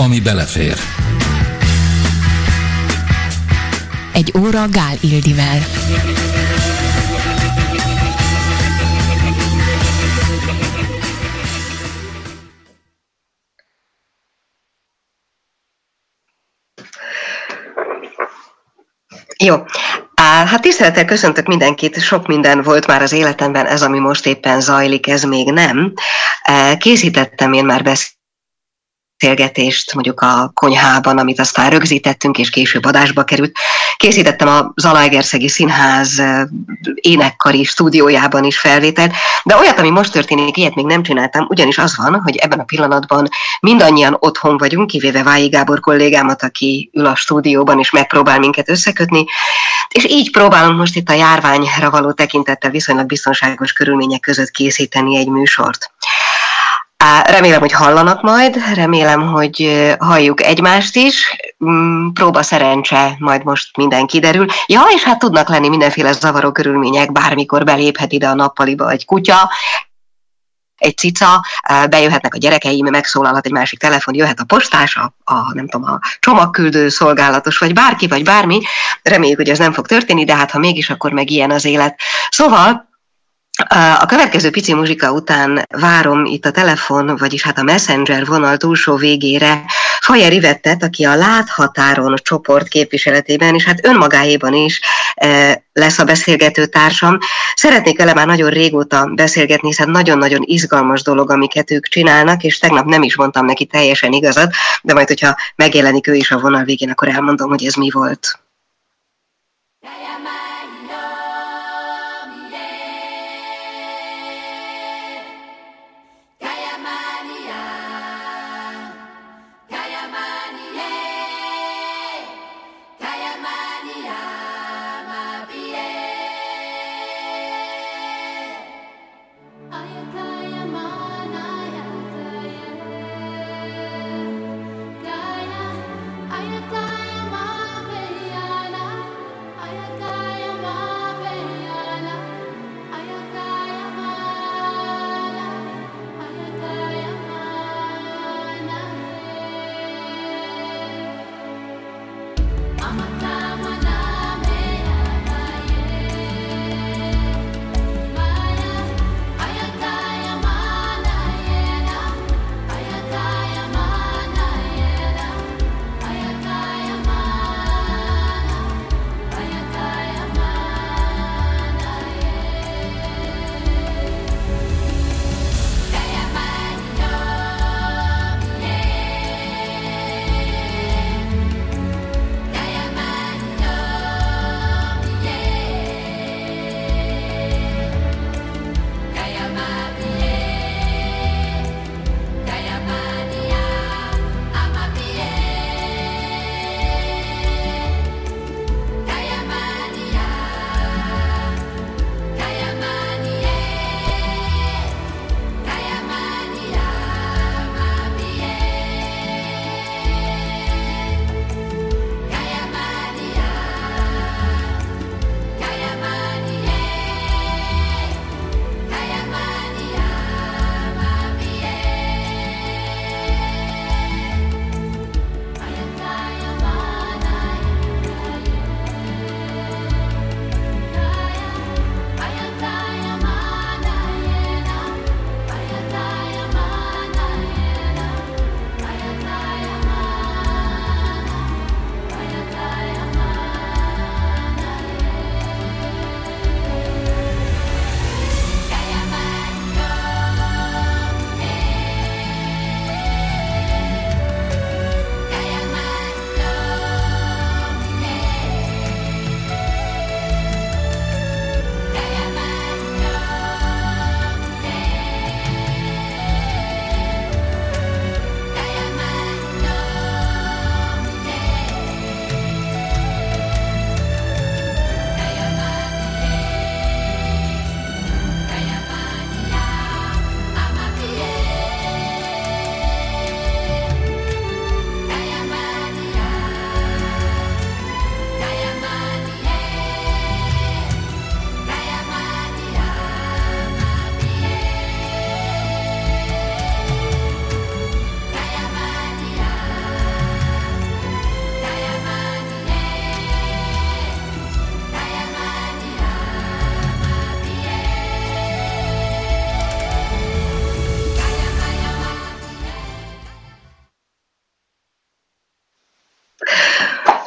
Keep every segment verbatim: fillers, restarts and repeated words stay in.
ami belefér. Egy óra Gál Ildivel. Jó. Hát tisztelettel köszöntök mindenkit, sok minden volt már az életemben, ez, ami most éppen zajlik, ez még nem. Készítettem én már beszélgetést mondjuk a konyhában, amit aztán rögzítettünk, és később adásba került. Készítettem a Zalaegerszegi Színház énekkari stúdiójában is felvételt, de olyat, ami most történik, ilyet még nem csináltam, ugyanis az van, hogy ebben a pillanatban mindannyian otthon vagyunk, kivéve Vályi Gábor kollégámat, aki ül a stúdióban és megpróbál minket összekötni, és így próbálom most itt a járványra való tekintettel viszonylag biztonságos körülmények között készíteni egy műsort. Remélem, hogy hallanak majd, remélem, hogy halljuk egymást is, próba szerencse, majd most minden kiderül. Ja, és hát tudnak lenni mindenféle zavaró körülmények, bármikor beléphet ide a nappaliba egy kutya, egy cica, bejöhetnek a gyerekeim, megszólalhat egy másik telefon, jöhet a postás, a, a, nem tudom, a csomagküldő szolgálatos, vagy bárki, vagy bármi. Reméljük, hogy ez nem fog történni, de hát ha mégis, akkor meg ilyen az élet. Szóval a következő pici muzsika után várom itt a telefon, vagyis hát a Messenger vonal túlsó végére Fajer Ivettet, aki a Láthatáron csoport képviseletében, és hát önmagáéban is lesz a beszélgető társam. Szeretnék vele már nagyon régóta beszélgetni, hiszen nagyon-nagyon izgalmas dolog, amiket ők csinálnak, és tegnap nem is mondtam neki teljesen igazat, de majd, hogyha megjelenik ő is a vonal végén, akkor elmondom, hogy ez mi volt. Ayakaya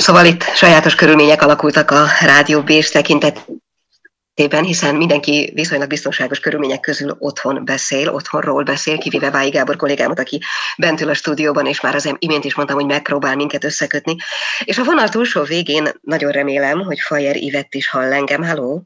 Szóval itt sajátos körülmények alakultak a Rádió Bécs tekintetében, hiszen mindenki viszonylag biztonságos körülmények közül otthon beszél, otthonról beszél, kivéve Vályi Gábor kollégámat, aki bent ül a stúdióban, és már az imént is mondtam, hogy megpróbál minket összekötni. És a vonal túlsó végén nagyon remélem, hogy Fajer Ivett is hall engem. Halló!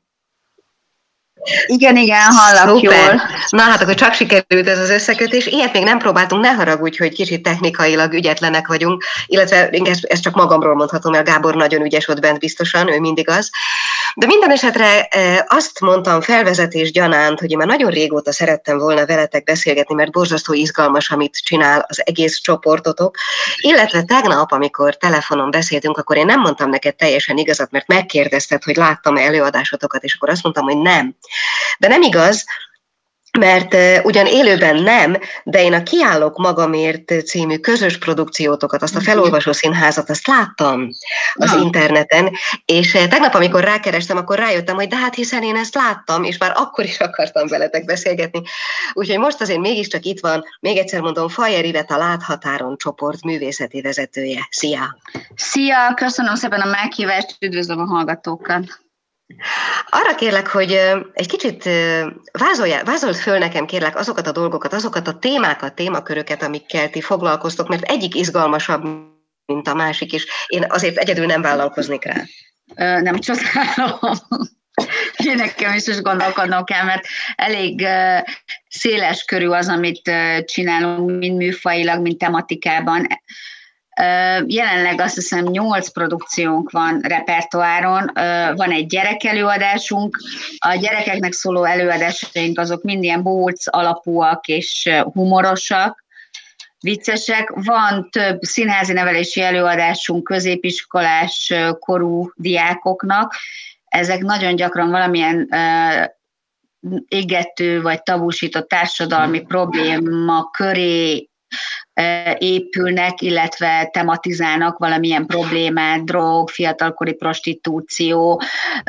Igen, igen, hallak Szuper. Jól. Na hát akkor csak sikerült ez az összekötés. Ilyet még nem próbáltunk, ne haragudj, hogy kicsit technikailag ügyetlenek vagyunk, illetve ezt, ezt csak magamról mondhatom, mert Gábor nagyon ügyes ott bent biztosan, ő mindig az. De minden esetre azt mondtam felvezetés gyanánt, hogy én már nagyon régóta szerettem volna veletek beszélgetni, mert borzasztó izgalmas, amit csinál az egész csoportotok. Illetve tegnap, amikor telefonon beszéltünk, akkor én nem mondtam neked teljesen igazat, mert megkérdezted, hogy láttam-e előadásotokat, és akkor azt mondtam, hogy nem. De nem igaz, mert uh, ugyan élőben nem, de én a Kiállok magamért című közös produkciótokat, azt a felolvasó színházat, azt láttam az ja. interneten, és uh, tegnap, amikor rákerestem, akkor rájöttem, hogy de hát hiszen én ezt láttam, és már akkor is akartam veletek beszélgetni. Úgyhogy most azért mégiscsak itt van, még egyszer mondom, Fajer Ivett, a Láthatáron csoport művészeti vezetője. Szia! Szia, köszönöm szépen a meghívást, üdvözlöm a hallgatókat! Arra kérlek, hogy egy kicsit vázold föl nekem, kérlek, azokat a dolgokat, azokat a témákat, témaköröket, amikkel ti foglalkoztok, mert egyik izgalmasabb, mint a másik, és én azért egyedül nem vállalkoznék rá. Ö, nem csodálom. Én nekem is is gondolkodnom kell, mert elég széles körű az, amit csinálunk, mind műfajilag, mind tematikában. Jelenleg azt hiszem nyolc produkciónk van repertoáron, van egy gyerekelőadásunk, a gyerekeknek szóló előadásaink azok mind ilyen bóc alapúak és humorosak, viccesek, van több színházi nevelési előadásunk középiskolás korú diákoknak, ezek nagyon gyakran valamilyen égető vagy tabusított társadalmi probléma köré épülnek, illetve tematizálnak valamilyen problémát, drog, fiatalkori prostitúció,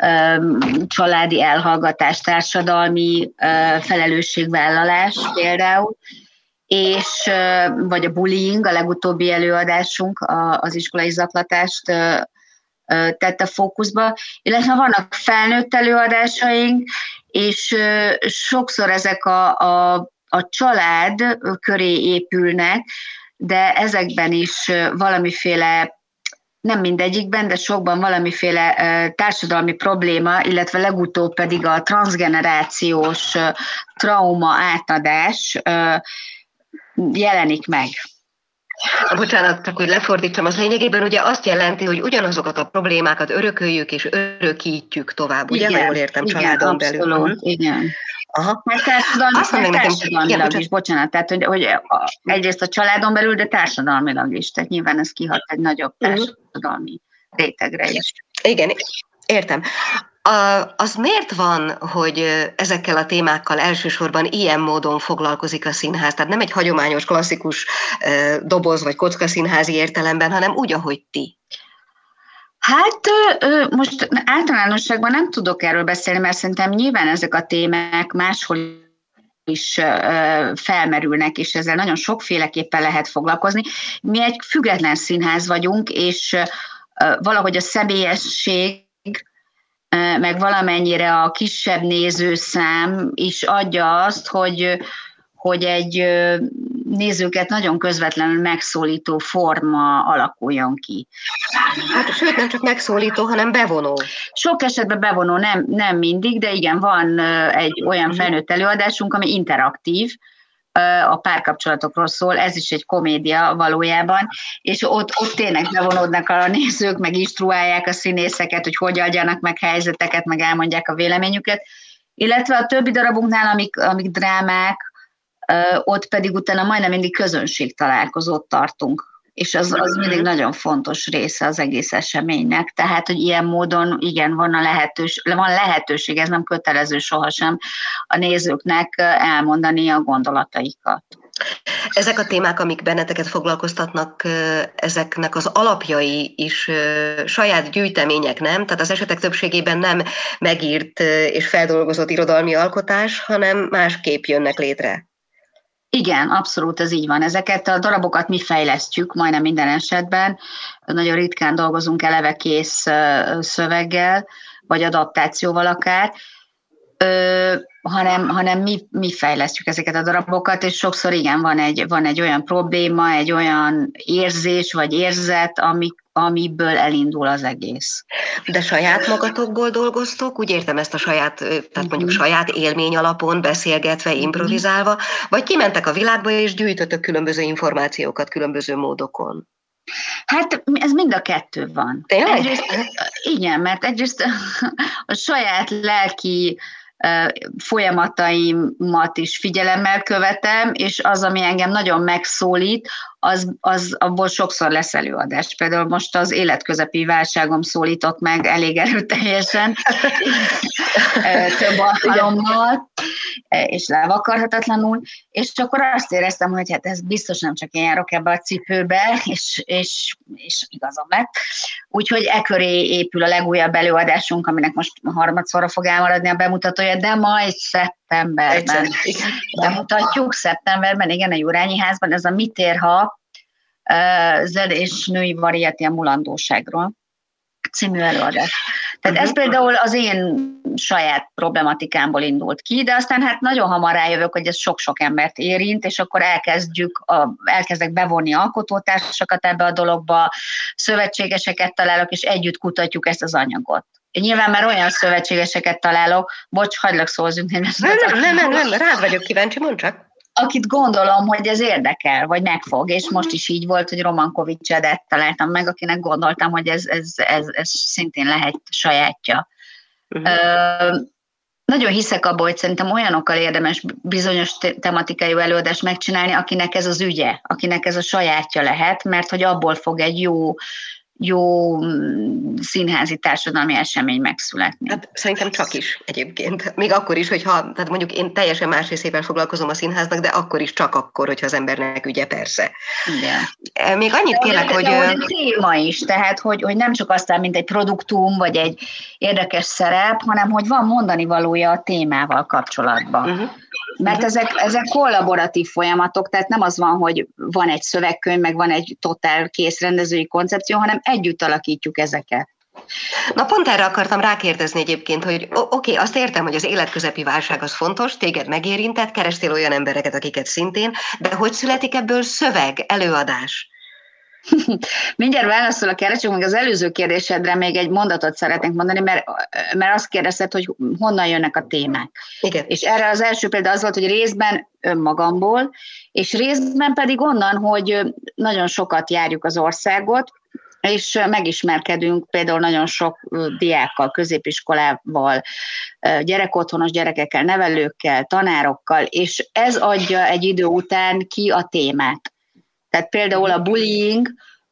családi elhallgatás, társadalmi felelősségvállalás például, és vagy a bullying, a legutóbbi előadásunk az iskolai zaklatást tette fókuszba, illetve vannak felnőtt előadásaink, és sokszor ezek a, a a család köré épülnek, de ezekben is valamiféle, nem mindegyikben, de sokban valamiféle társadalmi probléma, illetve legutóbb pedig a transzgenerációs trauma átadás jelenik meg. Bocsánat, csak hogy lefordítsam, az lényegében ugye azt jelenti, hogy ugyanazokat a problémákat örököljük és örökítjük tovább, ugye? Igen, jól értem, igen, családon abszolút, belül. Igen. Aha. Mert társadalmi, társadalmilag is, bocsánat, tehát hogy, hogy egyrészt a családon belül, de társadalmilag is, tehát nyilván ez kihat egy nagyobb társadalmi rétegre is. Igen, értem. A, az miért van, hogy ezekkel a témákkal elsősorban ilyen módon foglalkozik a színház? Tehát nem egy hagyományos, klasszikus doboz vagy kockaszínházi értelemben, hanem úgy, ahogy ti. Hát most általánosságban nem tudok erről beszélni, mert szerintem nyilván ezek a témák máshol is felmerülnek, és ezzel nagyon sokféleképpen lehet foglalkozni. Mi egy független színház vagyunk, és valahogy a személyesség, meg valamennyire a kisebb nézőszám is adja azt, hogy, hogy egy nézőket nagyon közvetlenül megszólító forma alakuljon ki. Hát sőt, nem csak megszólító, hanem bevonó. Sok esetben bevonó, nem, nem mindig, de igen, van egy olyan felnőtt előadásunk, ami interaktív, a párkapcsolatokról szól, ez is egy komédia valójában, és ott, ott tényleg bevonódnak a nézők, meg instruálják a színészeket, hogy hogy adjanak meg helyzeteket, meg elmondják a véleményüket, illetve a többi darabunknál, amik, amik drámák, ott pedig utána majdnem mindig közönség találkozót tartunk, és az, az mindig nagyon fontos része az egész eseménynek, tehát, hogy ilyen módon igen, van, a lehetőség, van lehetőség, ez nem kötelező sohasem a nézőknek elmondani a gondolataikat. Ezek a témák, amik benneteket foglalkoztatnak, ezeknek az alapjai is saját gyűjtemények, nem? Tehát az esetek többségében nem megírt és feldolgozott irodalmi alkotás, hanem másképp jönnek létre. Igen, abszolút ez így van. Ezeket a darabokat mi fejlesztjük majdnem minden esetben. Nagyon ritkán dolgozunk eleve kész szöveggel, vagy adaptációval akár, Ö, hanem, hanem mi, mi fejlesztjük ezeket a darabokat, és sokszor igen, van egy, van egy olyan probléma, egy olyan érzés, vagy érzet, ami, amiből elindul az egész. De saját magatokból dolgoztok, úgy értem ezt a saját, tehát mondjuk uh-huh. saját élmény alapon, beszélgetve, improvizálva, vagy kimentek a világba, és gyűjtötök különböző információkat különböző módokon? Hát ez mind a kettő van. Egyrészt, igen, mert egyrészt a saját lelki folyamataimat is figyelemmel követem, és az, ami engem nagyon megszólít, az, az abból sokszor lesz előadás. Például most az életközepi válságom szólított meg elég erőteljesen, több alkalommal, és levakarhatatlanul, és akkor azt éreztem, hogy hát ez biztos nem csak én járok ebbe a cipőbe, és, és, és igazam lett. Úgyhogy e köré épül a legújabb előadásunk, aminek most harmadszorra fog elmaradni a bemutatója, de majd szeptemberben bemutatjuk, szeptemberben, igen, a Jurányi Házban, ez a Mit ér, ha zene és női variété a mulandóságról című előadás. Tehát ez például az én saját problematikámból indult ki, de aztán hát nagyon hamar rájövök, hogy ez sok-sok embert érint, és akkor elkezdjük, a, elkezdek bevonni alkotótársakat ebbe a dologba, szövetségeseket találok, és együtt kutatjuk ezt az anyagot. Én nyilván már olyan szövetségeseket találok, bocs, hagylak szózzunk. Nem, nem, nem, nem, nem, rád vagyok kíváncsi, mondd csak. Akit gondolom, hogy ez érdekel, vagy megfog, és most is így volt, hogy Roman Kovics Edet találtam meg, akinek gondoltam, hogy ez, ez, ez, ez szintén lehet sajátja. Uh-huh. Ö, nagyon hiszek abban, hogy szerintem olyanokkal érdemes bizonyos te- tematikájú előadást megcsinálni, akinek ez az ügye, akinek ez a sajátja lehet, mert hogy abból fog egy jó jó színházi társadalmi esemény megszületni. Hát szerintem csak is egyébként. Még akkor is, hogyha, tehát mondjuk én teljesen más részével foglalkozom a színháznak, de akkor is csak akkor, hogyha az embernek ügye, persze. Igen. Még annyit kérlek, de, hogy... De, hogy téma is, tehát hogy, hogy nem csak aztán, mint egy produktum, vagy egy érdekes szerep, hanem hogy van mondani valója a témával kapcsolatban. Uh-huh. Mert ezek, ezek kollaboratív folyamatok, tehát nem az van, hogy van egy szövegkönyv, meg van egy totál kész rendezői koncepció, hanem együtt alakítjuk ezeket. Na pont erre akartam rákérdezni egyébként, hogy oké, okay, azt értem, hogy az életközepi válság az fontos, téged megérintett, kerestél olyan embereket, akiket szintén, de hogy születik ebből szöveg, előadás? Mindjárt válaszolok erre, csak meg az előző kérdésedre még egy mondatot szeretnék mondani, mert, mert azt kérdezted, hogy honnan jönnek a témák. Igen. És erre az első példa az volt, hogy részben önmagamból, és részben pedig onnan, hogy nagyon sokat járjuk az országot, és megismerkedünk például nagyon sok diákkal, középiskolával, gyerekotthonos gyerekekkel, nevelőkkel, tanárokkal, és ez adja egy idő után ki a témát. Tehát például a bullying,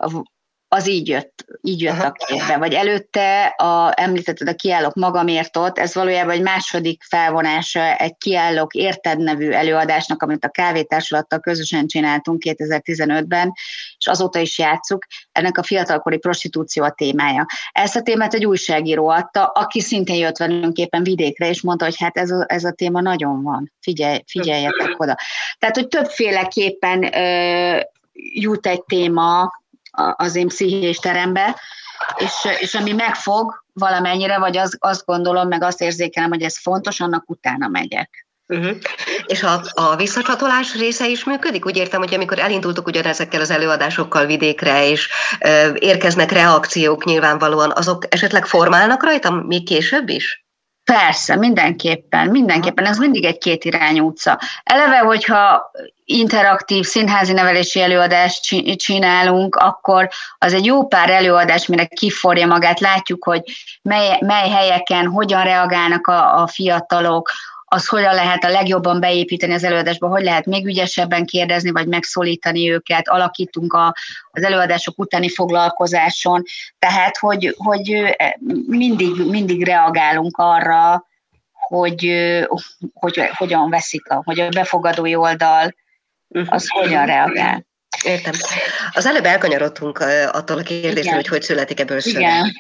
az így jött, így jött a képbe. Vagy előtte a, említetted a Kiállok magamért ott, ez valójában egy második felvonása egy Kiállok érted nevű előadásnak, amit a Kávétársulattal közösen csináltunk kétezer-tizenötben, és azóta is játsszuk, ennek a fiatalkori prostitúció a témája. Ezt a témát egy újságíró adta, aki szintén jött velünk éppen vidékre, és mondta, hogy hát ez a, ez a téma nagyon van, Figyelj, figyeljetek oda. Tehát, hogy többféleképpen ö, jut egy téma az én pszichés terembe, és, és ami megfog valamennyire, vagy az, azt gondolom, meg azt érzékelem, hogy ez fontos, annak utána megyek. Uh-huh. És a, a visszacsatolás része is működik? Úgy értem, hogy amikor elindultuk ugyanezekkel az előadásokkal vidékre, és ö, érkeznek reakciók nyilvánvalóan, azok esetleg formálnak rajta még később is? Persze, mindenképpen, mindenképpen. Ez mindig egy kétirányú utca. Eleve, hogyha interaktív színházi nevelési előadást csinálunk, akkor az egy jó pár előadás, mire kiforja magát, látjuk, hogy mely, mely helyeken hogyan reagálnak a, a fiatalok, az hogyan lehet a legjobban beépíteni az előadásba, hogy lehet még ügyesebben kérdezni, vagy megszólítani őket, alakítunk a, az előadások utáni foglalkozáson, tehát, hogy, hogy mindig, mindig reagálunk arra, hogy, hogy hogyan veszik, a, hogy a befogadói oldal, az hogyan reagál. Értem. Az előbb elkanyarodtunk attól a kérdésről, hogy hogy születik ebből szöveg. Igen.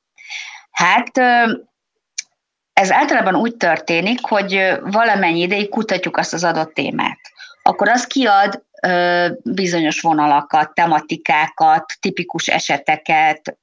Hát... Ez általában úgy történik, hogy valamennyi ideig kutatjuk azt az adott témát. akkor az kiad ö, bizonyos vonalakat, tematikákat, tipikus eseteket,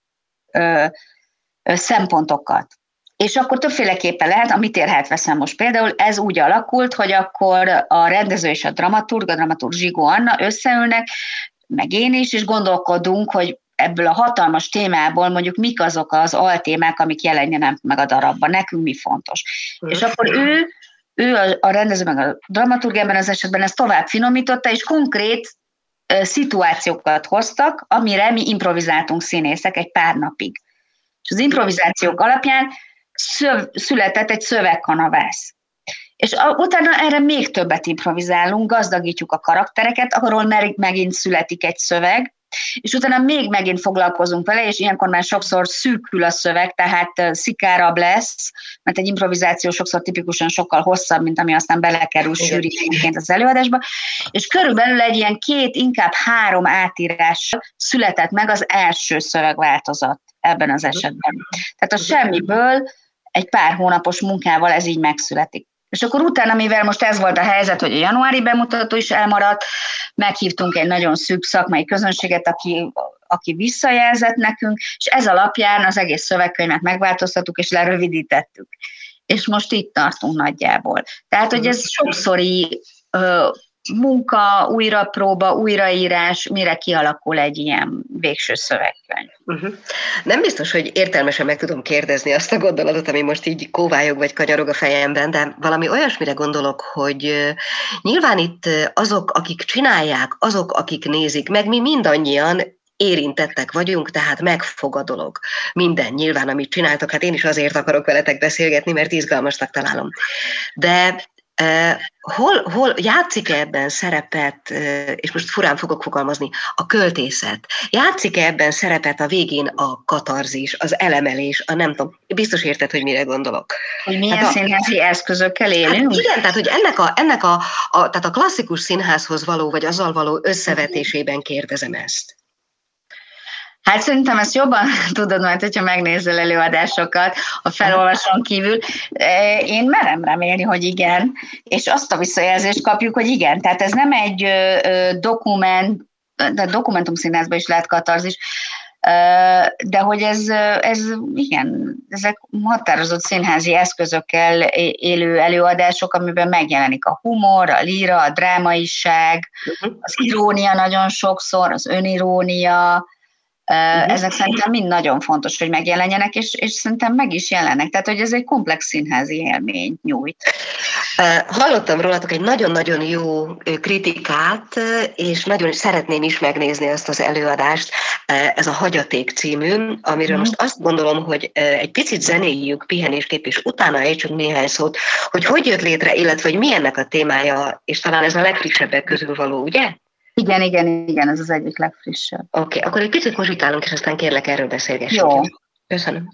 ö, ö, szempontokat. És akkor többféleképpen lehet, amit érhet veszem most például, ez úgy alakult, hogy akkor a rendező és a dramaturg, a dramaturg Zsigó Anna összeülnek, meg én is, és gondolkodunk, hogy ebből a hatalmas témából mondjuk mik azok az altémák, amik jelenjenek meg a darabban, nekünk mi fontos. Mm. És akkor ő, ő a, a rendező, meg a dramaturg ebben az esetben ezt tovább finomította, és konkrét uh, szituációkat hoztak, amire mi improvizáltunk színészek egy pár napig. És az improvizációk alapján szöv, született egy szövegkanavász. És a, utána erre még többet improvizálunk, gazdagítjuk a karaktereket, arról megint születik egy szöveg, és utána még megint foglalkozunk vele, és ilyenkor már sokszor szűkül a szöveg, tehát szikárabb lesz, mert egy improvizáció sokszor tipikusan sokkal hosszabb, mint ami aztán belekerül sűrítményként az előadásba, és körülbelül egy ilyen két, inkább három átírás született meg az első szövegváltozat ebben az esetben. Tehát a semmiből egy pár hónapos munkával ez így megszületik. És akkor utána, mivel most ez volt a helyzet, hogy a januári bemutató is elmaradt, meghívtunk egy nagyon szűk szakmai közönséget, aki, aki visszajelzett nekünk, és ez alapján az egész szövegkönyvet megváltoztattuk, és lerövidítettük. És most itt tartunk nagyjából. Tehát, hogy ez sokszori ö, munka, újrapróba, újraírás, mire kialakul egy ilyen végső szövegkönyv. Uh-huh. Nem biztos, hogy értelmesen meg tudom kérdezni azt a gondolatot, ami most így kóvályog vagy kanyarog a fejemben, de valami olyasmire gondolok, hogy nyilván itt azok, akik csinálják, azok, akik nézik, meg mi mindannyian érintettek vagyunk, tehát megfog a dolog. Minden nyilván, amit csináltok, hát én is azért akarok veletek beszélgetni, mert izgalmasnak találom. De Uh, hol, hol játszik-e ebben szerepet, uh, és most furán fogok fogalmazni, a költészet? Játszik-e ebben szerepet a végén a katarzis, az elemelés, a nem tudom, biztos érted, hogy mire gondolok. Hogy milyen hát színházi a, eszközökkel élünk? Hát igen, tehát hogy ennek, a, ennek a, a, tehát a klasszikus színházhoz való, vagy azzal való összevetésében kérdezem ezt. Hát szerintem ezt jobban tudod majd, hogyha megnézel előadásokat a felolvasón kívül. Én merem remélni, hogy igen, és azt a visszajelzést kapjuk, hogy igen. Tehát ez nem egy dokument, de dokumentumszínházban is lehet katarzis, de hogy ez, ez igen, ezek határozott színházi eszközökkel élő előadások, amiben megjelenik a humor, a líra, a drámaiság, az irónia nagyon sokszor, az önirónia. Uh-huh. Ezek szerintem mind nagyon fontos, hogy megjelenjenek, és, és szerintem meg is jelennek. Tehát, hogy ez egy komplex színházi élmény nyújt. Hallottam rólatok egy nagyon-nagyon jó kritikát, és nagyon szeretném is megnézni azt az előadást. Ez a Hagyaték című, amiről uh-huh. most azt gondolom, hogy egy picit zenéljük pihenésképp, és utána ejtsünk néhány szót, hogy hogy jött létre, illetve hogy mi ennek a témája, és talán ez a legfrissebbek közül való, ugye? Igen, igen, igen, ez az egyik legfrissebb. Oké, okay, akkor egy picit muzsikálunk, és aztán kérlek erről beszélgessünk. Jó. Köszönöm.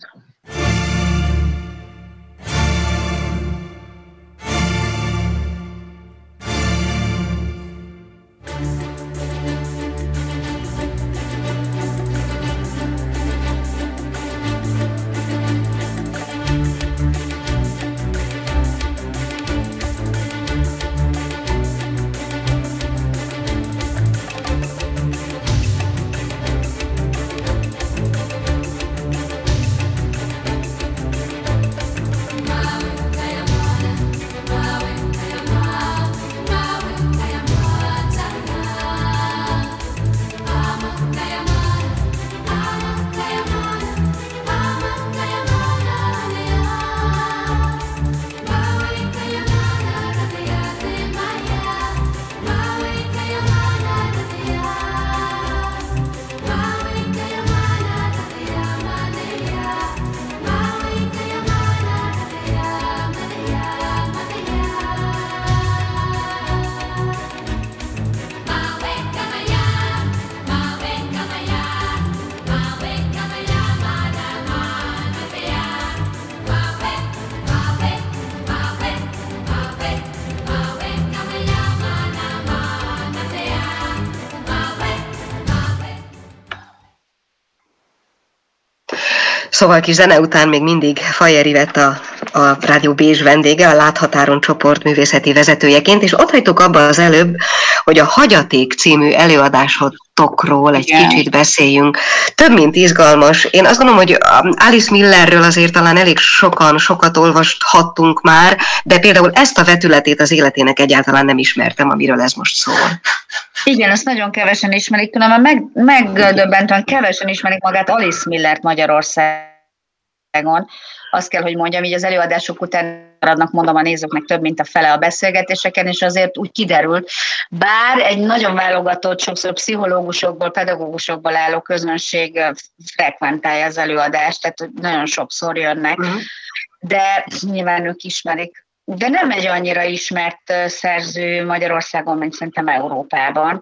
Szóval kis zene után még mindig Fajer Ivett a a Rádió Bézs vendége, a Láthatáron csoport művészeti vezetőjeként, és ott hagytuk abba az előbb, hogy a Hagyaték című előadásotokról egy Igen. kicsit beszéljünk. Több mint izgalmas. Én azt gondolom, hogy Alice Millerről azért talán elég sokan, sokat olvashattunk már, de például ezt a vetületét az életének egyáltalán nem ismertem, amiről ez most szól. Igen, ezt nagyon kevesen ismerik, különben meg, megdöbbentően kevesen ismerik magát Alice Millert Magyarországon. Azt kell, hogy mondjam, így az előadások után maradnak, mondom a nézőknek több, mint a fele a beszélgetéseken, és azért úgy kiderült, bár egy nagyon válogatott, sokszor pszichológusokból, pedagógusokból álló közönség frekventálja az előadást, tehát nagyon sokszor jönnek, uh-huh. de nyilván ők ismerik. De nem egy annyira ismert szerző Magyarországon, mint szerintem Európában.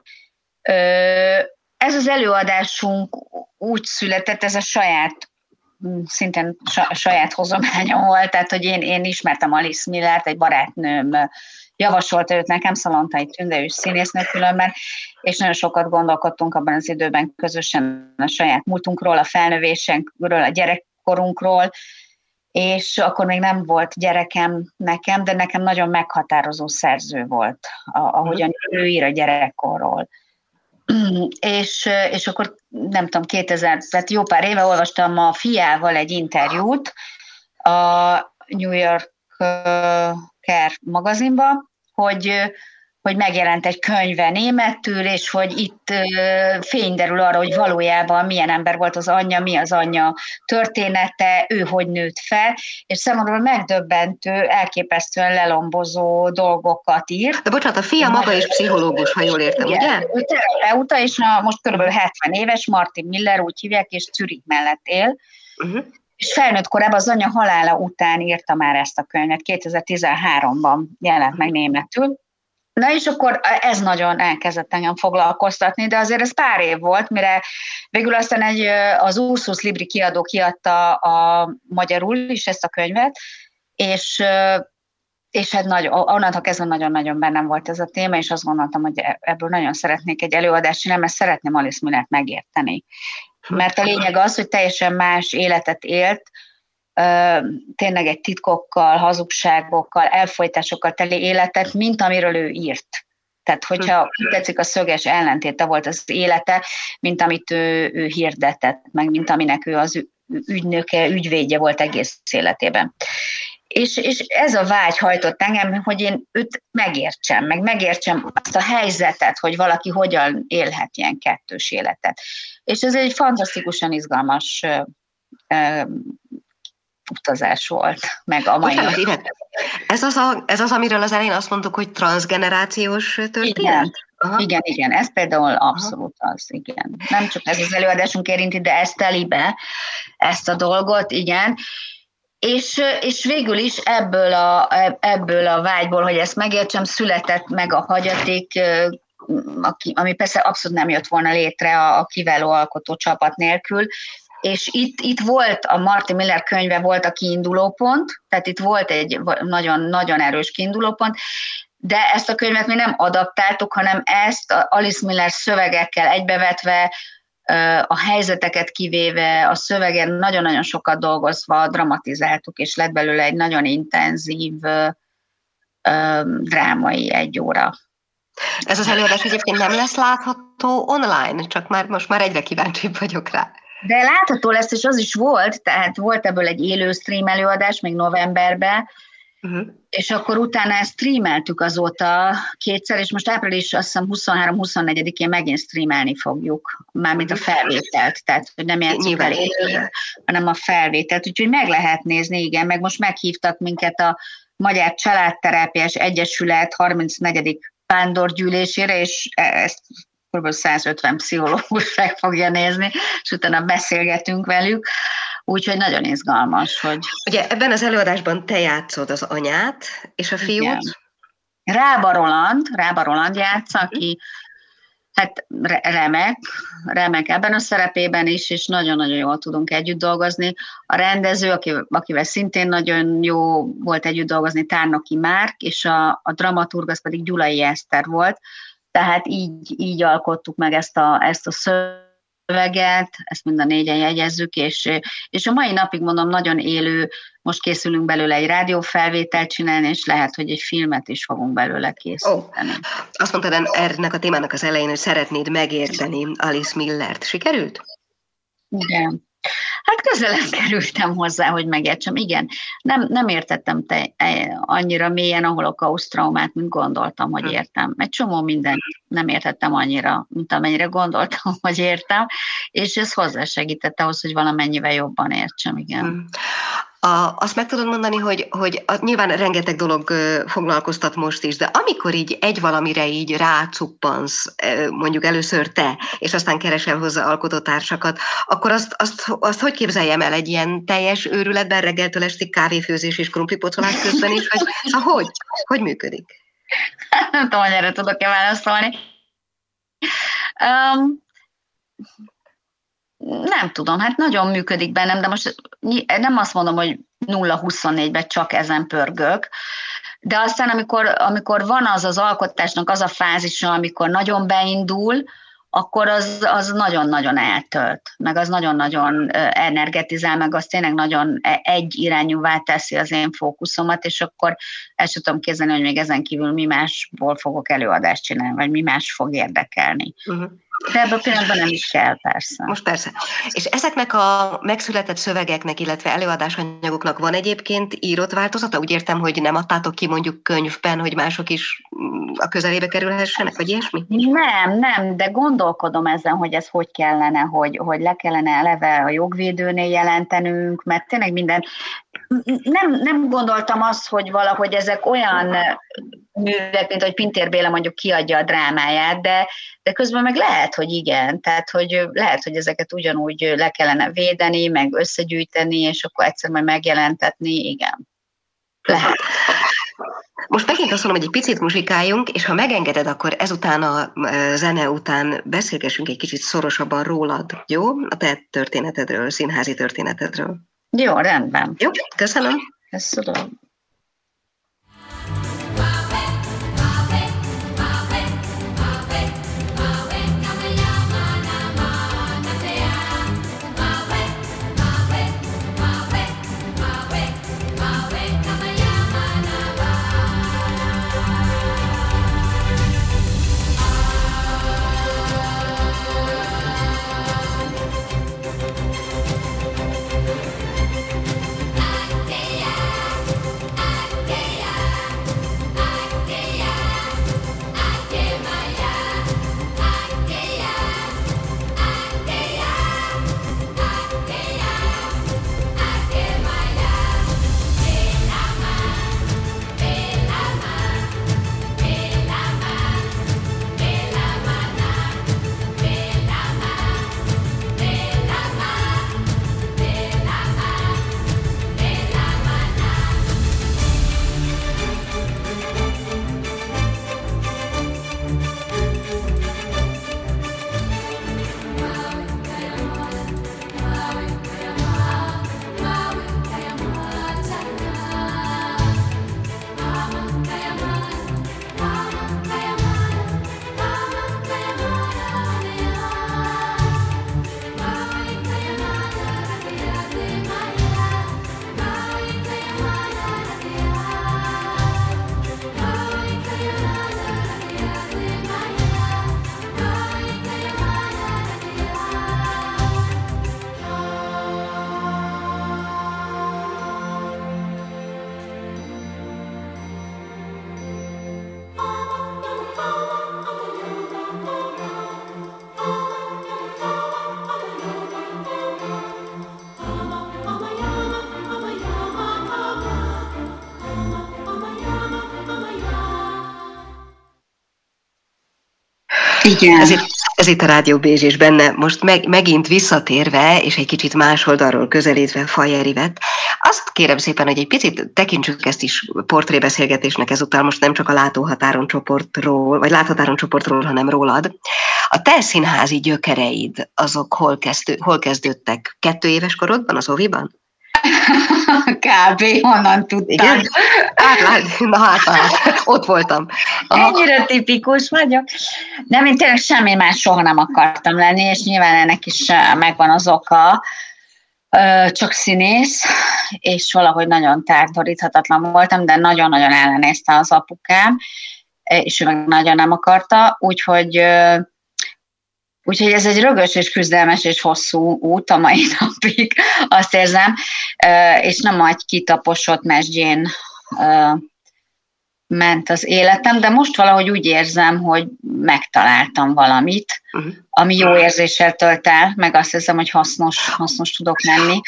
Ez az előadásunk úgy született, ez a saját szintén saját hozományom volt, tehát hogy én, én ismertem Alice Millert, egy barátnőm javasolta őt nekem, Szalontai Tünde, ő színésznő különben, és nagyon sokat gondolkodtunk abban az időben közösen a saját múltunkról, a felnövésenkről, a gyerekkorunkról, és akkor még nem volt gyerekem nekem, de nekem nagyon meghatározó szerző volt, ahogyan ő ír a gyerekkorról. És, és akkor nem tudom, kétezer, tehát jó pár éve olvastam a fiával egy interjút a New Yorker magazinban, hogy, hogy megjelent egy könyve németül, és hogy itt fény derül arra, hogy valójában milyen ember volt az anyja, mi az anyja története, ő hogy nőtt fel, és számomra megdöbbentő, elképesztően lelombozó dolgokat ír. De bocsánat, a fia maga is pszichológus, ha jól értem, igen, ugye? Ő terapeuta, és a, most körülbelül hetven éves, Martin Miller, úgy hívják, és Zürich mellett él. Uh-huh. És felnőtt korában az anyja halála után írta már ezt a könyvet, kétezer-tizenháromban jelent meg németül. Na és akkor ez nagyon elkezdett engem foglalkoztatni, de azért ez pár év volt, mire végül aztán egy, az Ursus Libri kiadó kiadta a magyarul is ezt a könyvet, és, és hát nagy, onnantól kezdve nagyon-nagyon bennem volt ez a téma, és azt gondoltam, hogy ebből nagyon szeretnék egy előadást csinálni, mert szeretném Alice Millert megérteni. Mert a lényeg az, hogy teljesen más életet élt, tényleg egy titkokkal, hazugságokkal, elfojtásokkal teli életet, mint amiről ő írt. Tehát, hogyha tetszik, a szöges ellentéte volt az élete, mint amit ő, ő hirdetett, meg mint aminek ő az ügynöke, ügyvédje volt egész életében. És, és ez a vágy hajtott engem, hogy én őt megértsem, meg megértsem azt a helyzetet, hogy valaki hogyan élhet ilyen kettős életet. És ez egy fantasztikusan izgalmas utazás volt, meg a mai. Bocsánat, ez, az a, ez az, amiről az elején azt mondtuk, hogy transzgenerációs történet? Igen, igen, igen, ez például abszolút Aha. az, igen. Nem csak ez az előadásunk érinti, de ez teli be ezt a dolgot, igen. És, és végül is ebből a, ebből a vágyból, hogy ezt megértsem, született meg a Hagyaték, ami persze abszolút nem jött volna létre a, a kiváló alkotó csapat nélkül, és itt, itt volt, a Martin Miller könyve volt a kiindulópont, tehát itt volt egy nagyon, nagyon erős kiindulópont, de ezt a könyvet mi nem adaptáltuk, hanem ezt a Alice Miller szövegekkel egybevetve, a helyzeteket kivéve, a szövegen nagyon-nagyon sokat dolgozva dramatizáltuk, és lett belőle egy nagyon intenzív drámai egy óra. Ez az előadás egyébként nem lesz látható online, csak már most már egyre kíváncsibb vagyok rá. De látható lesz, és az is volt, tehát volt ebből egy élő stream előadás, még novemberben, uh-huh. és akkor utána ezt streameltük azóta kétszer, és most április azt hiszem huszonhárom-huszonnegyedikén megint streamelni fogjuk, mármint a felvételt, tehát hogy nem játszunk el élő, hanem a felvételt, úgyhogy meg lehet nézni, igen, meg most meghívtak minket a Magyar Családterápiás Egyesület harmincnegyedik vándorgyűlésére, és ezt kb. százötven pszichológus meg fogja nézni, és utána beszélgetünk velük, úgyhogy nagyon izgalmas, hogy... Ugye ebben az előadásban te játszod az anyát, és a fiút? Igen. Rába Roland, Rába Roland játsza, aki hát remek, remek ebben a szerepében is, és nagyon-nagyon jól tudunk együtt dolgozni. A rendező, aki, akivel szintén nagyon jó volt együtt dolgozni, Tárnoki Márk, és a, a dramaturg az pedig Gyulai Eszter volt, tehát így, így alkottuk meg ezt a, ezt a szöveget, ezt mind a négyen jegyezzük, és, és a mai napig mondom, nagyon élő, most készülünk belőle egy rádiófelvételt csinálni, és lehet, hogy egy filmet is fogunk belőle készíteni. Oh, azt mondtad ennek a témának az elején, hogy szeretnéd megérteni Alice Millert. Sikerült? Igen. Hát közelebb kerültem hozzá, hogy megértsem. Igen, nem, nem értettem te, annyira mélyen a holokauszt traumát, mint gondoltam, hogy értem. Egy csomó mindent nem értettem annyira, mint amennyire gondoltam, hogy értem, és ez hozzásegített ahhoz, hogy valamennyivel jobban értsem, igen. Hmm. A, azt meg tudod mondani, hogy, hogy a, nyilván rengeteg dolog foglalkoztat most is, de amikor így egy valamire így rácuppansz, mondjuk először te, és aztán keresel hozzá alkotótársakat, akkor azt, azt, azt hogy képzeljem el egy ilyen teljes őrületben reggeltől estig kávéfőzés és krumplipocolás közben is, vagy szóval hogy? Hogy működik? Nem tudom, hogy erre tudok-e válaszolni. Um, Nem tudom, hát nagyon működik bennem, de most nem azt mondom, hogy nulla huszonnégyben csak ezen pörgök, de aztán amikor, amikor van az az alkotásnak az a fázisa, amikor nagyon beindul, akkor az, az nagyon-nagyon eltölt, meg az nagyon-nagyon energetizál, meg az tényleg nagyon egyirányúvá teszi az én fókuszomat, és akkor el sem tudom képzelni, hogy még ezen kívül mi másból fogok előadást csinálni, vagy mi más fog érdekelni. Uh-huh. De ebben a pillanatban nem is kell, persze. Most persze. És ezeknek a megszületett szövegeknek, illetve előadásanyagoknak van egyébként írott változata? Úgy értem, hogy nem adtátok ki mondjuk könyvben, hogy mások is a közelébe kerülhessenek, vagy ilyesmi? Nem, nem, de gondolkodom ezen, hogy ez hogy kellene, hogy, hogy le kellene eleve a jogvédőnél jelentenünk, mert tényleg minden... Nem, nem gondoltam azt, hogy valahogy ezek olyan művek, mint hogy Pintér Béla mondjuk kiadja a drámáját, de, de közben meg lehet, hogy igen, tehát hogy lehet, hogy ezeket ugyanúgy le kellene védeni, meg összegyűjteni, és akkor egyszer majd megjelentetni, igen. Lehet. Most megint azt mondom, hogy egy picit muzsikáljunk, és ha megengeded, akkor ezután a zene után beszélgessünk egy kicsit szorosabban rólad, jó? A te történetedről, színházi történetedről. Jó, rendben. Jó, köszönöm. Köszönöm. Igen. Ez, itt, ez itt a Rádió Bézs benne. Most meg, megint visszatérve, és egy kicsit más oldalról közelítve Fajer-Ivet, azt kérem szépen, hogy egy picit tekintsük ezt is portrébeszélgetésnek ezúttal, most nem csak a Látóhatáron csoportról, vagy Láthatáron csoportról, hanem rólad. A te színházi gyökereid, azok hol, kezdő, hol kezdődtek? Kettő éves korodban, az oviban? Kb. Honnan tudtad. Igen? Hát, lát, na hát, hát, ott voltam. Aha. Ennyire tipikus vagyok. Nem, én tényleg semmi más soha nem akartam lenni, és nyilván ennek is megvan az oka, csak színész, és valahogy nagyon tárgyalíthatatlan voltam, de nagyon-nagyon ellenézte az apukám, és ő meg nagyon nem akarta, úgyhogy, úgyhogy ez egy rögös és küzdelmes és hosszú út a mai napig, azt érzem, és nem egy kitaposott mesdjén ment az életem, de most valahogy úgy érzem, hogy megtaláltam valamit, uh-huh. ami jó érzéssel tölt el, meg azt hiszem, hogy hasznos, hasznos tudok lenni.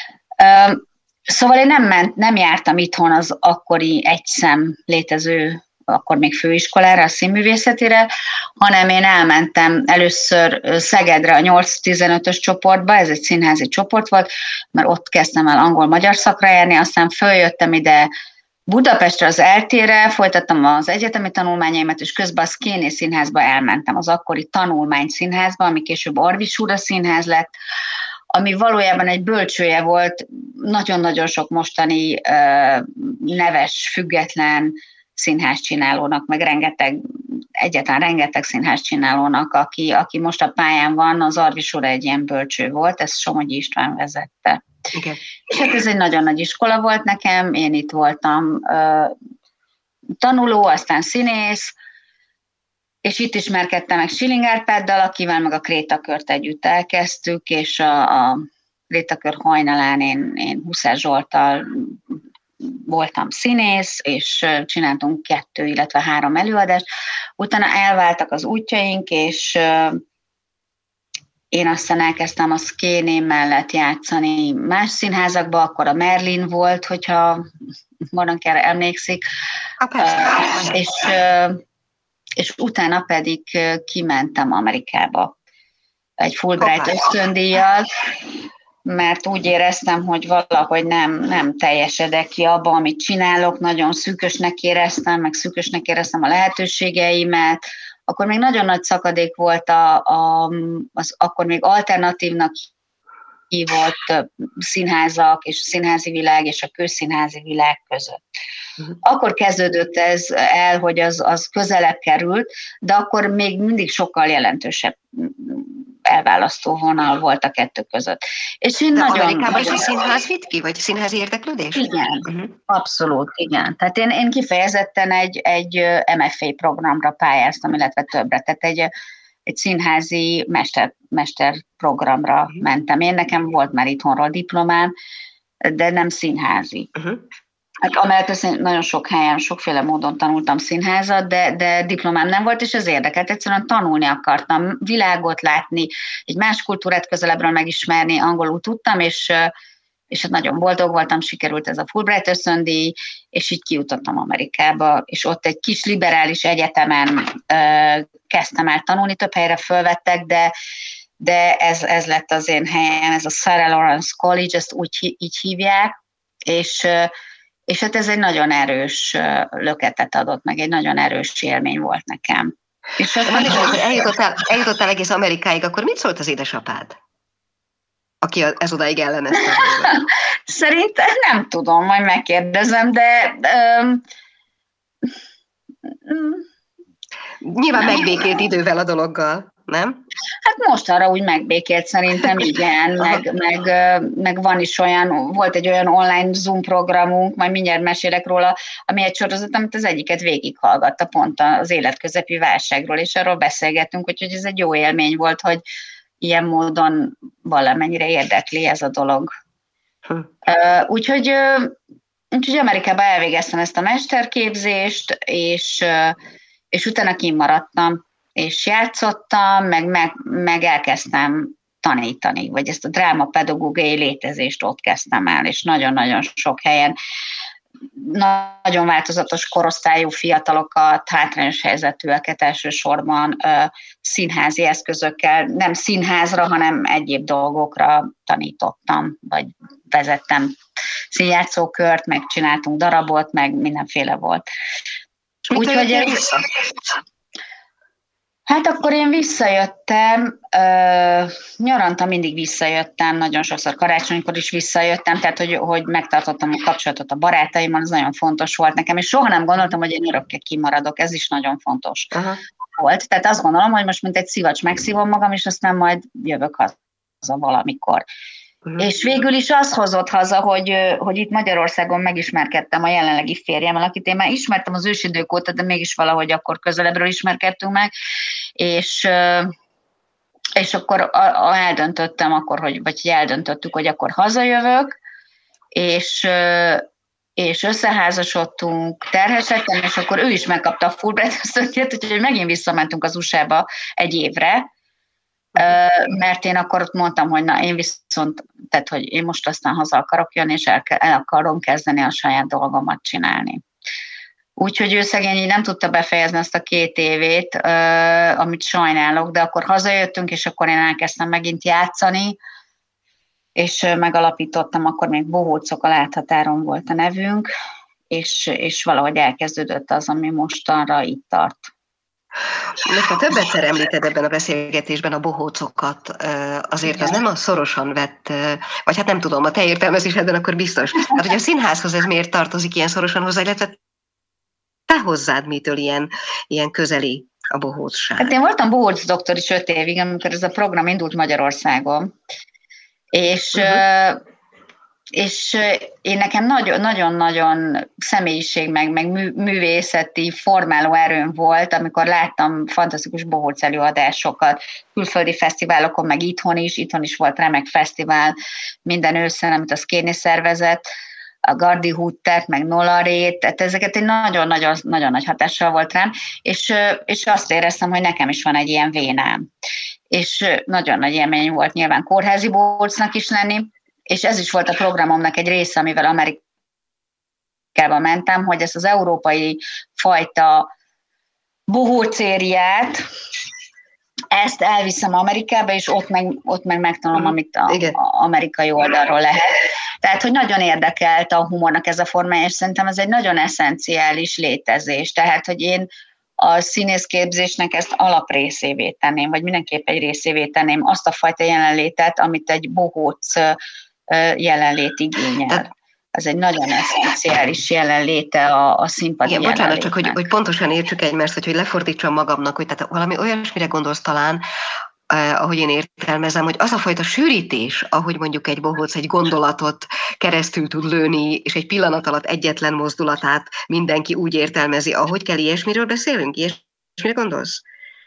Szóval én nem, ment, nem jártam itthon az akkori egyszem létező, akkor még főiskolára, a színművészetére, hanem én elmentem először Szegedre a nyolc tizenötös csoportba, ez egy színházi csoport volt, mert ott kezdtem el angol-magyar szakra járni, aztán följöttem ide Budapestre az eltére, folytattam az egyetemi tanulmányaimat, és közben a Szkéné Színházba elmentem, az akkori tanulmány színházba, ami később Arvis Ura Színház lett, ami valójában egy bölcsője volt nagyon-nagyon sok mostani uh, neves, független színházcsinálónak, meg rengeteg, egyáltalán rengeteg színházcsinálónak, aki, aki most a pályán van, az Arvis Ura egy ilyen bölcső volt, ezt Somogyi István vezette. Igen. És hát ez egy nagyon nagy iskola volt nekem, én itt voltam uh, tanuló, aztán színész, és itt ismerkedtem meg Schilling Árpáddal, akivel meg a Krétakört együtt elkezdtük, és a, a Krétakör hajnalán én, én Huszár Zsolttal voltam színész, és csináltunk kettő, illetve három előadást. Utána elváltak az útjaink, és uh, én aztán elkezdtem a Szkéné mellett játszani más színházakba, akkor a Merlin volt, hogyha valamit erre emlékszik. Uh, és, uh, és utána pedig kimentem Amerikába egy Fulbright ösztöndíjjal, mert úgy éreztem, hogy valahogy nem, nem teljesedek ki abba, amit csinálok, nagyon szűkösnek éreztem, meg szűkösnek éreztem a lehetőségeimet. Akkor még nagyon nagy szakadék volt a, a, az akkor még alternatívnak hívott színházak és a színházi világ és a közszínházi világ között. Uh-huh. Akkor kezdődött ez el, hogy az, az közelebb került, de akkor még mindig sokkal jelentősebb elválasztó vonal volt a kettő között. És én de nagyon, Amerikában nagyon... is a színház vitt ki, vagy színházi érdeklődés? Igen, uh-huh. abszolút, igen. Tehát én, én kifejezetten egy, egy em ef á programra pályáztam, illetve többre, tehát egy, egy színházi mester, mesterprogramra uh-huh. mentem. Én nekem volt már itthonról diplomám, de nem színházi. Uh-huh. Hát amellett nagyon sok helyen, sokféle módon tanultam színházat, de, de diplomám nem volt, és ez érdekelt. Egyszerűen tanulni akartam, világot látni, egy más kultúrát közelebbről megismerni, angolul tudtam, és, és hát nagyon boldog voltam, sikerült ez a Fulbright ösztöndíj, és így kijutottam Amerikába, és ott egy kis liberális egyetemen ö, kezdtem el tanulni, több helyre fölvettek, de, de ez, ez lett az én helyem, ez a Sarah Lawrence College, ezt úgy így hívják, és És hát ez egy nagyon erős löketet adott meg, egy nagyon erős élmény volt nekem. És az nagyon... Amikor eljutottál, eljutottál egész Amerikáig, akkor mit szólt az édesapád? Aki ez odáig ellenezte. Szerintem nem tudom, majd megkérdezem, de... Um, Nyilván nem. Megbékélt idővel a dologgal, nem? Hát most arra úgy megbékélt szerintem, igen, meg, meg, meg van is olyan, volt egy olyan online Zoom programunk, majd mindjárt mesélek róla, ami egy sorozat, amit az egyiket végighallgatta pont az életközepi válságról, és arról beszélgettünk, hogy ez egy jó élmény volt, hogy ilyen módon valamennyire érdekli ez a dolog. Hm. Úgyhogy, úgyhogy Amerikában elvégeztem ezt a mesterképzést, és, és utána kimaradtam, és játszottam, meg, meg, meg elkezdtem tanítani, vagy ezt a drámapedagógiai létezést ott kezdtem el, és nagyon-nagyon sok helyen nagyon változatos korosztályú fiatalokat, hátrányos helyzetűeket elsősorban ö, színházi eszközökkel, nem színházra, hanem egyéb dolgokra tanítottam, vagy vezettem színjátszókört, meg csináltunk darabot, meg mindenféle volt. Úgyhogy ez... Hát akkor én visszajöttem, uh, nyaranta mindig visszajöttem, nagyon sokszor karácsonykor is visszajöttem, tehát hogy, hogy megtartottam a kapcsolatot a barátaimmal, ez nagyon fontos volt nekem, és soha nem gondoltam, hogy én örökké kimaradok, ez is nagyon fontos Aha. volt. Tehát azt gondolom, hogy most mint egy szivacs megszívom magam, és aztán majd jövök haza valamikor. Uh-huh. És végül is az hozott haza, hogy, hogy itt Magyarországon megismerkedtem a jelenlegi férjemmel, akit én már ismertem az ősidők óta, de mégis valahogy akkor közelebbről ismerkedtünk meg, és, és akkor a, a eldöntöttem, akkor, hogy, vagy eldöntöttük, hogy akkor hazajövök, és, és összeházasodtunk, terhes lettem, és akkor ő is megkapta a Fulbright-ösztöndíjat, úgyhogy megint visszamentünk az u es á-ba egy évre, mert én akkor ott mondtam, hogy na én viszont, tehát hogy én most aztán haza akarok jönni, és el, el akarom kezdeni a saját dolgomat csinálni. Úgyhogy ő szegény így nem tudta befejezni azt a két évét, amit sajnálok, de akkor hazajöttünk, és akkor én elkezdtem megint játszani, és megalapítottam, akkor még Bohócok a Láthatáron volt a nevünk, és, és valahogy elkezdődött az, ami mostanra itt tart. Most már többetszer említed ebben a beszélgetésben a bohócokat, azért Igen. az nem a szorosan vett, vagy hát nem tudom, a te értelmezésedben akkor biztos. Hát, hogy a színházhoz ez miért tartozik ilyen szorosan hozzá, illetve te hozzád mitől ilyen, ilyen közeli a bohócság? Hát én voltam bohóc doktor is öt évig, amikor ez a program indult Magyarországon, és... Uh-huh. És én nekem nagyon-nagyon személyiség, meg, meg művészeti formáló erőm volt, amikor láttam fantasztikus bohóc előadásokat, külföldi fesztiválokon, meg itthon is, itthon is volt remek fesztivál minden ősszel, amit a Szkéni szervezett, a Gardi Huttert, meg Nolarét, tehát ezeket egy nagyon-nagyon nagyon nagy hatással volt rám, és, és azt éreztem, hogy nekem is van egy ilyen vénám. És nagyon nagy élmény volt nyilván kórházi bohócnak is lenni, és ez is volt a programomnak egy része, amivel Amerikába mentem, hogy ezt az európai fajta bohócériát, ezt elviszem Amerikába, és ott meg, ott meg megtanulom, amit a, a amerikai oldalról lehet. Tehát, hogy nagyon érdekelt a humornak ez a formája, és szerintem ez egy nagyon eszenciális létezés. Tehát, hogy én a színészképzésnek ezt alaprészévé tenném, vagy mindenképp egy részévé tenném azt a fajta jelenlétet, amit egy bohóc jelenlét igényel. Ez egy nagyon eszenciális jelenléte a, a színpadi Igen, bocsánat, csak hogy, hogy pontosan értsük egymást, hogy, hogy lefordítsam magamnak, hogy tehát valami olyasmire gondolsz talán, eh, ahogy én értelmezem, hogy az a fajta sűrítés, ahogy mondjuk egy bohóc egy gondolatot keresztül tud lőni, és egy pillanat alatt egyetlen mozdulatát mindenki úgy értelmezi, ahogy kell, ilyesmiről beszélünk? Ilyesmire gondolsz?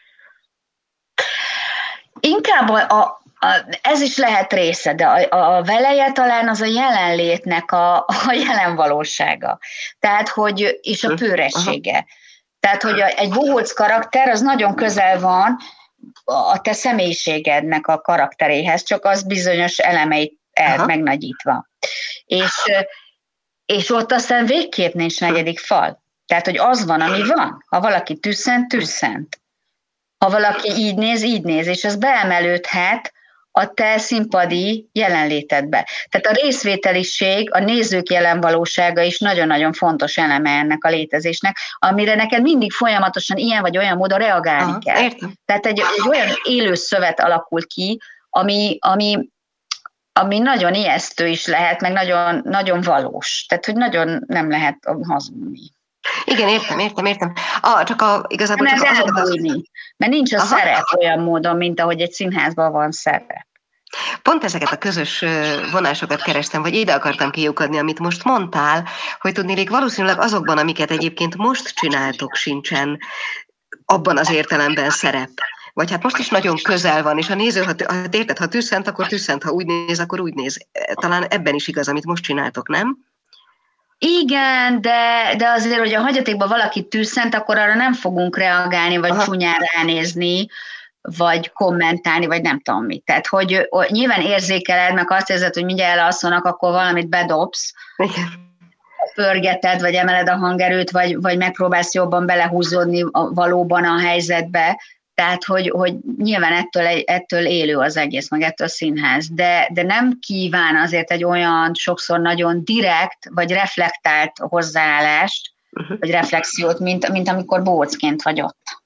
Inkább a, a ez is lehet része, de a, a veleje talán az a jelenlétnek a, a jelen valósága. Tehát, hogy, és a pőressége. Tehát, hogy a, egy bohóc karakter az nagyon közel van a te személyiségednek a karakteréhez, csak az bizonyos elemeit el, megnagyítva. És, és ott aztán végképp nincs negyedik fal. Tehát, hogy az van, ami van. Ha valaki tüsszent, tüsszent. Ha valaki így néz, így néz, és ez beemelődhet a te színpadi jelenlétedbe. Tehát a részvételiség, a nézők jelenvalósága is nagyon-nagyon fontos eleme ennek a létezésnek, amire neked mindig folyamatosan ilyen vagy olyan módon reagálni Aha, kell. Értem. Tehát egy, egy olyan élő szövet alakul ki, ami, ami, ami nagyon ijesztő is lehet, meg nagyon, nagyon valós. Tehát, hogy nagyon nem lehet hazudni. Igen, értem, értem, értem. Ah, csak a, igazából nem csak az, az... Mert nincs a Aha. szerep olyan módon, mint ahogy egy színházban van szerep. Pont ezeket a közös vonásokat kerestem, vagy ide akartam kiukadni, amit most mondtál, hogy tudnélik valószínűleg azokban, amiket egyébként most csináltok, sincsen abban az értelemben szerep. Vagy hát most is nagyon közel van, és a néző, ha, ha érted, ha tüsszent, akkor tüsszent, ha úgy néz, akkor úgy néz. Talán ebben is igaz, amit most csináltok, nem? Igen, de, de azért, hogy a hagyatékban valaki tüsszent, akkor arra nem fogunk reagálni, vagy Aha. csúnyán ránézni, vagy kommentálni, vagy nem tudom mit. Tehát, hogy, hogy nyilván érzékeled, meg azt érzed, hogy mindjárt elalszanak, akkor valamit bedobsz, Igen. pörgeted, vagy emeled a hangerőt, vagy, vagy megpróbálsz jobban belehúzódni a, valóban a helyzetbe. Tehát, hogy, hogy nyilván ettől, ettől élő az egész, meg ettől színház. De, de nem kíván azért egy olyan sokszor nagyon direkt, vagy reflektált hozzáállást, uh-huh. vagy reflexiót, mint, mint amikor bohócként vagy ott.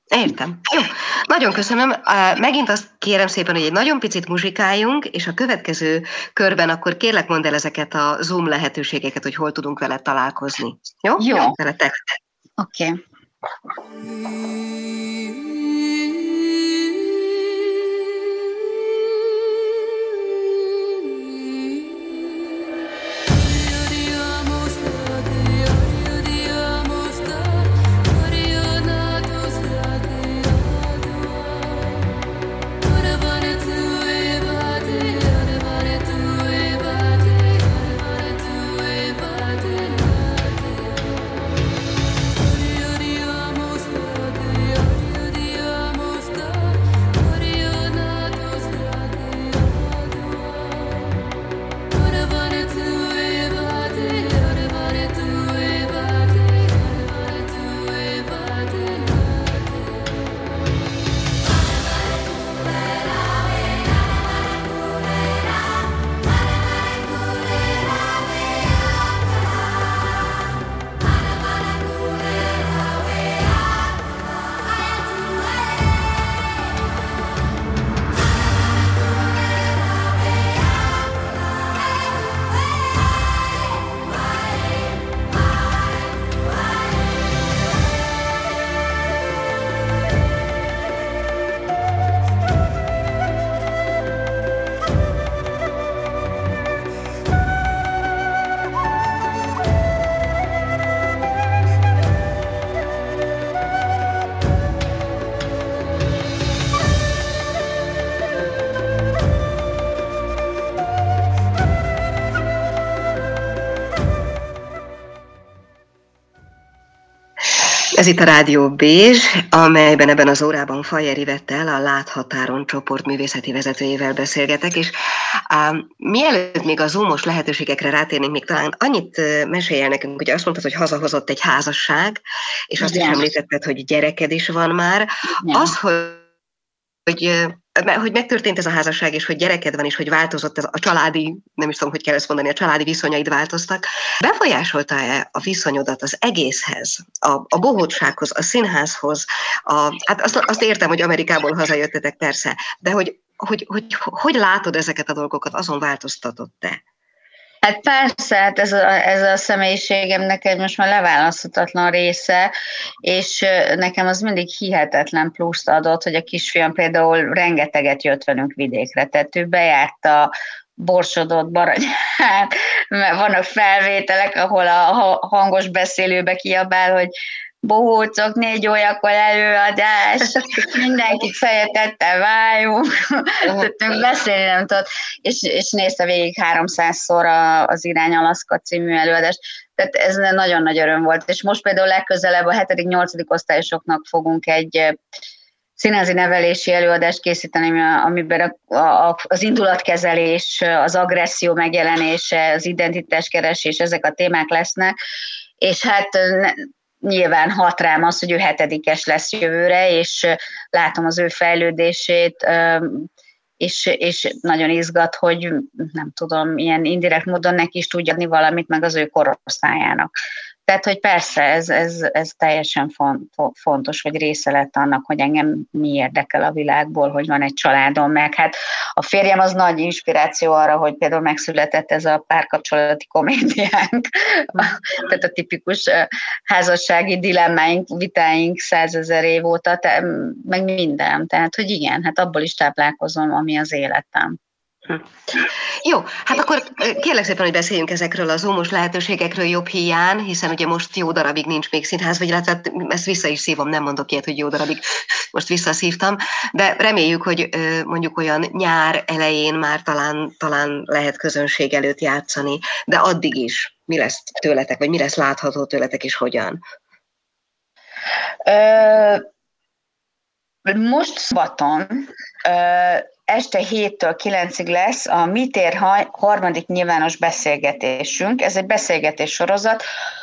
Értem. Jó. Nagyon köszönöm. Megint azt kérem szépen, hogy egy nagyon picit muzsikáljunk, és a következő körben akkor kérlek mondd el ezeket a Zoom lehetőségeket, hogy hol tudunk vele találkozni. Jó? Jó. Jó. Veletek. Oké. Okay. Ez itt a Rádió Bézs, amelyben ebben az órában Fajer Ivettel, a Láthatáron csoport művészeti vezetőjével beszélgetek, és á, mielőtt még a zoomos lehetőségekre rátérnénk, még talán annyit mesélj el nekünk, hogy azt mondtad, hogy hazahozott egy házasság, és azt Igen. is említetted, hogy gyereked is van már. Igen. Az, hogy, hogy hogy megtörtént ez a házasság, és hogy gyereked van, és hogy változott ez a családi, nem is tudom, hogy kell ezt mondani, a családi viszonyaid változtak. Befolyásolta-e a viszonyodat az egészhez, a, a bohótsághoz, a színházhoz? A, hát azt, azt értem, hogy Amerikából hazajöttetek persze, de hogy hogy, hogy hogy látod ezeket a dolgokat, azon változtatott-e? Hát persze, hát ez a, ez a személyiségemnek egy most már leválaszthatatlan része, és nekem az mindig hihetetlen pluszt adott, hogy a kisfiam például rengeteget jött velünk vidékre, tehát ő bejárt a Borsodott, Baranyán, mert vannak felvételek, ahol a hangos beszélőbe kiabál, hogy bohócok, négy órakor előadás, mindenkit szeretettel váljunk, tudtunk beszélni, nem tudott, és, és nézte végig háromszázszor az Irány Alaszka című előadást, tehát ez nagyon nagy öröm volt, és most például legközelebb a hetedik-nyolcadik osztályosoknak fogunk egy színházi nevelési előadást készíteni, amiben az indulatkezelés, az agresszió megjelenése, az identitáskeresés, ezek a témák lesznek, és hát nyilván hat rám az, hogy ő hetedikes lesz jövőre, és látom az ő fejlődését, és, és nagyon izgat, hogy nem tudom, ilyen indirekt módon neki is tudja adni valamit, meg az ő korosztályának. Tehát, hogy persze, ez, ez, ez teljesen fontos, hogy része lett annak, hogy engem mi érdekel a világból, hogy van egy családom, meg hát a férjem az nagy inspiráció arra, hogy például megszületett ez a párkapcsolati komédiánk, tehát a tipikus házassági dilemmáink, vitáink százezer év óta, meg minden. Tehát, hogy igen, hát abból is táplálkozom, ami az életem. Jó, hát akkor kérlek szépen, hogy beszéljünk ezekről a zoomos lehetőségekről jobb hiány, hiszen ugye most jó darabig nincs még színház, vagy illetve ezt vissza is szívom, nem mondok ilyet, hogy jó darabig, most visszaszívtam, de reméljük, hogy mondjuk olyan nyár elején már talán, talán lehet közönség előtt játszani, de addig is mi lesz tőletek, vagy mi lesz látható tőletek, és hogyan? Ö, most szombaton este héttől kilencig lesz a Mi Tér harmadik nyilvános beszélgetésünk. Ez egy beszélgetés sorozat,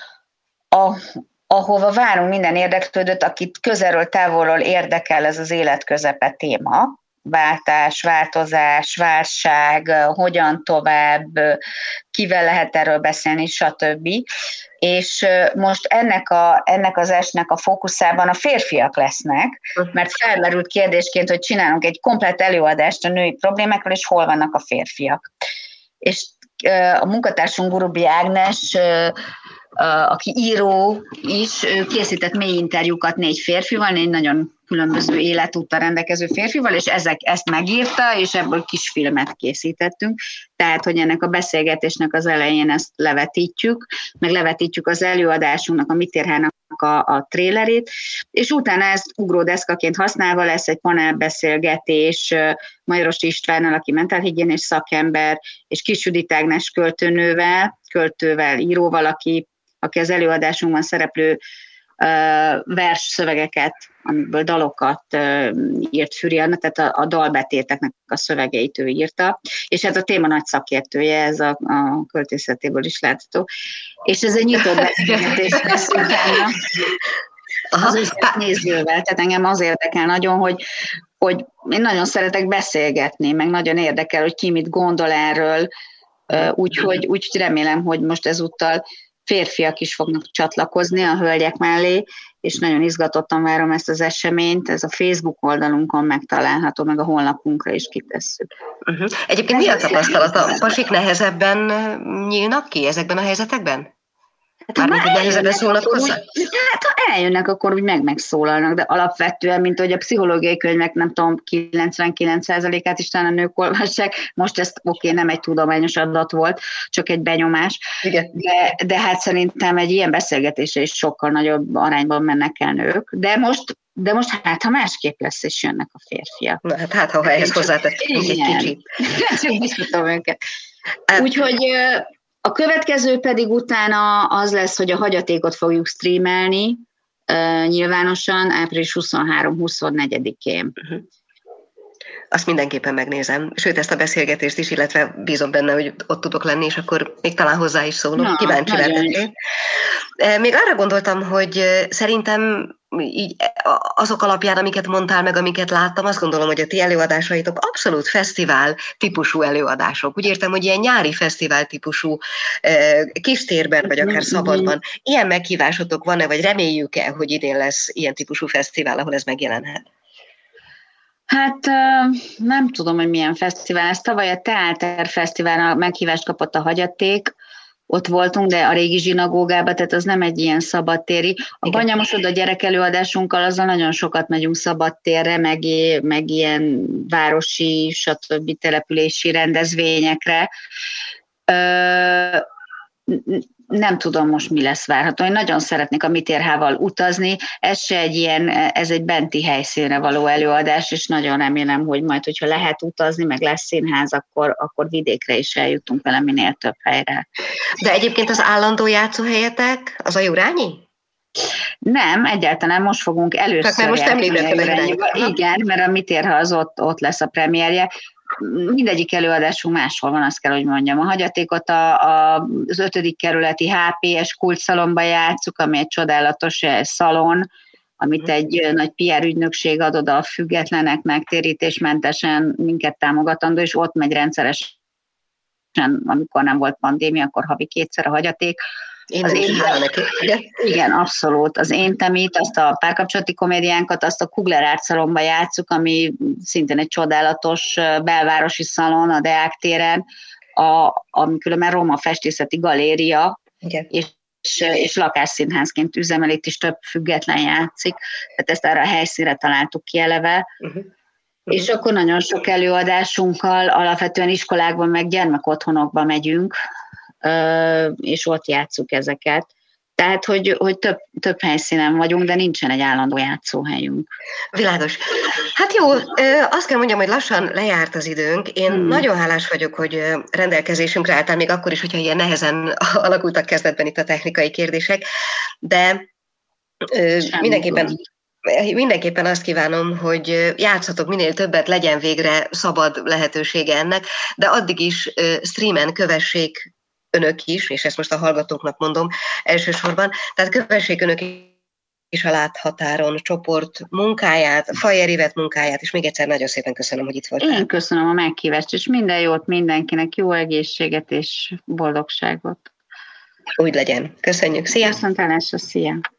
ahova várunk minden érdeklődőt, akit közelről, távolról érdekel ez az életközepe téma. váltás, változás, válság, hogyan tovább, kivel lehet erről beszélni, stb. És most ennek, a, ennek az estnek a fókuszában a férfiak lesznek, mert felmerült kérdésként, hogy csinálunk egy komplett előadást a női problémákról, és hol vannak a férfiak. És a munkatársunk Gurubi Ágnes, aki író is, készített mély interjúkat négy férfival, négy nagyon különböző életúttal rendelkező férfival, és ezek, ezt megírta, és ebből kis filmet készítettünk. Tehát, hogy ennek a beszélgetésnek az elején ezt levetítjük, meg levetítjük az előadásunknak, a Mitérhának a, a trélerét, és utána ezt ugródeszkaként használva lesz egy panelbeszélgetés Majoros Istvánnal, aki mentálhigiénés szakember, és Kis Judit Ágnes költőnővel, költővel, íróval, aki, aki az előadásunkban szereplő uh, versszövegeket, amikből dalokat uh, írt Füri Anna, tehát a, a dalbetéteknek a szövegeit ő írta, és hát a téma nagy szakértője, ez a, a költészetéből is látható. És ez egy nyitott beszélgetés lesz utána az összes nézővel, tehát engem az érdekel nagyon, hogy, hogy én nagyon szeretek beszélgetni, meg nagyon érdekel, hogy ki mit gondol erről, úgyhogy úgy remélem, hogy most ezúttal férfiak is fognak csatlakozni a hölgyek mellé, és nagyon izgatottan várom ezt az eseményt, ez a Facebook oldalunkon megtalálható, meg a honlapunkra is kitesszük. Uh-huh. Egyébként mi a tapasztalat? A pasik nehezebben nyílnak ki ezekben a helyzetekben? Hát, Mármint, hogy nehezebben szólnak hozzá? Hát, ha eljönnek, akkor úgy meg megszólalnak, de alapvetően, mint hogy a pszichológiai könyvek, nem tudom, kilencvenkilenc százalékát is talán a nők olvassák, most ez oké, nem egy tudományos adat volt, csak egy benyomás, de, de hát szerintem egy ilyen beszélgetésre is sokkal nagyobb arányban mennek el nők, de most De most hát, ha másképp lesz, és jönnek a férfiak. Na hát, hát ha ehhez hozzátettünk egy kicsit. Csak biztatom őket. Úgyhogy a következő pedig utána az lesz, hogy a hagyatékot fogjuk streamelni uh, nyilvánosan április huszonhárom-huszonnegyedikén. Uh-huh. Azt mindenképpen megnézem. Sőt, ezt a beszélgetést is, illetve bízom benne, hogy ott tudok lenni, és akkor még talán hozzá is szólok. Na, kíváncsi lettem. Még arra gondoltam, hogy szerintem így azok alapján, amiket mondtál meg, amiket láttam, azt gondolom, hogy a ti előadásaitok abszolút fesztivál típusú előadások. Úgy értem, hogy ilyen nyári fesztivál típusú kistérben, vagy akár szabadban. Ilyen meghívásotok van-e, vagy reméljük-e, hogy idén lesz ilyen típusú fesztivál, ahol ez megjelenhet? Hát nem tudom, hogy milyen fesztivál. Ez tavaly a Teáter Fesztiválon meghívást kapott a Hagyaték, ott voltunk, de a régi zsinagógában, tehát az nem egy ilyen szabadtéri. A Banyamosoda gyerekelőadásunkkal azzal nagyon sokat megyünk szabadtérre, meg, meg ilyen városi, stb. Települési rendezvényekre. Ö, nem tudom most, mi lesz várható. Én nagyon szeretnék a Mitérhával utazni. Ez se egy ilyen, ez egy benti helyszínre való előadás, és nagyon remélem, hogy majd, hogyha lehet utazni, meg lesz színház, akkor, akkor vidékre is eljutunk vele minél több helyre. De egyébként az állandó játszóhelyetek, az a Jurányi? Nem, egyáltalán most fogunk először Csak most említetted a Jurányiba. Igen, mert a Mitérha az ott, ott lesz a premierje. Mindegyik előadásunk máshol van, azt kell, hogy mondjam. A Hagyatékot a, a, az ötödik kerületi há pé es kultszalomba játsszuk, ami egy csodálatos szalon, amit egy nagy pé er ügynökség ad oda a függetleneknek, térítésmentesen minket támogatandó, és ott megy rendszeresen, amikor nem volt pandémia, akkor havi kétszer a Hagyaték. Én az én neki. Igen, abszolút. Az Én Temit, azt a párkapcsolati komédiánkat, azt a Kugler Art Szalonba játsszuk, ami szintén egy csodálatos belvárosi szalon a Deák téren, a, ami különben Roma Festészeti Galéria, igen. és és lakásszínházként üzemel, itt is több független játszik, tehát ezt arra a helyszínre találtuk ki eleve. Uh-huh. És akkor nagyon sok előadásunkkal, alapvetően iskolákban, meg gyermekotthonokba megyünk, és ott játsszuk ezeket. Tehát, hogy, hogy több, több helyszínen vagyunk, de nincsen egy állandó játszóhelyünk. Világos. Hát jó, azt kell mondjam, hogy lassan lejárt az időnk. Én hmm. nagyon hálás vagyok, hogy rendelkezésünkre álltál, még akkor is, hogyha ilyen nehezen alakultak kezdetben itt a technikai kérdések, de Semmi mindenképpen... Mindenképpen azt kívánom, hogy játsszatok minél többet, legyen végre szabad lehetősége ennek, de addig is streamen kövessék önök is, és ezt most a hallgatóknak mondom elsősorban, tehát kövessék önök és a Láthatáron csoport munkáját, Fajer Ivett munkáját, és még egyszer nagyon szépen köszönöm, hogy itt voltál. Én köszönöm a meghívást, és minden jót mindenkinek, jó egészséget és boldogságot. Úgy legyen. Köszönjük. Szia! Viszontlátásra, szia!